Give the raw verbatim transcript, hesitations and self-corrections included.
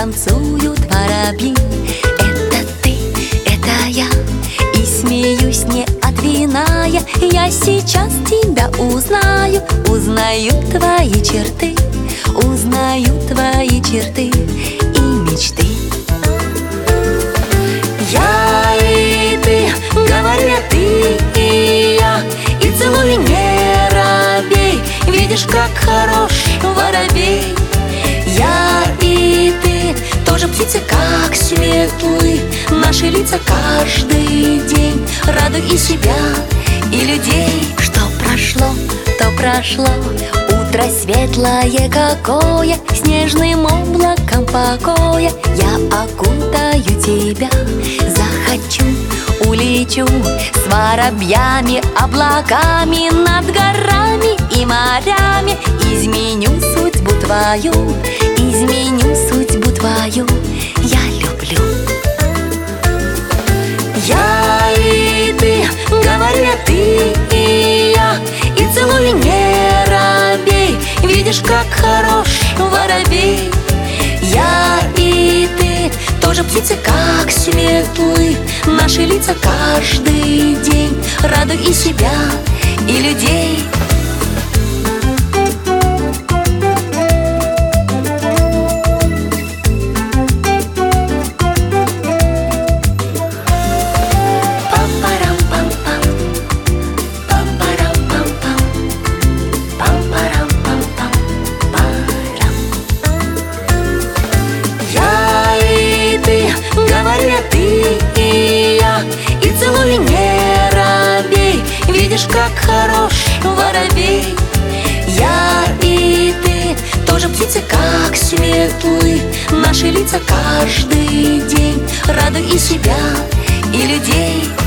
танцуют воробьи. Это ты, это я, и смеюсь не от вина я. Я сейчас тебя узнаю, узнаю твои черты, узнаю твои черты и мечты. Я и ты, говорят ты и я, и целуй, не робей, видишь, как хорош воробей. Я и ты, тоже птицы, как светлые, наши лица каждый день. Радуй и себя, и людей. Что прошло, то прошло, утро светлое какое, снежным облаком покоя. Я окутаю тебя, захочу, улечу с воробьями, облаками, над горами и морями. Изменю судьбу твою, изменю судьбу твою, я люблю. Я и ты, говорят ты и я, и целуй, не робей, видишь, как хорош воробей. Я и ты, тоже птицы, как светлые, наши лица каждый день. Радуй и себя, и людей. Ты и я, и целуй, не робей, видишь, как хорош воробей. Я и ты, тоже птицы, как светлые, наши лица каждый день. Радуй и себя, и людей.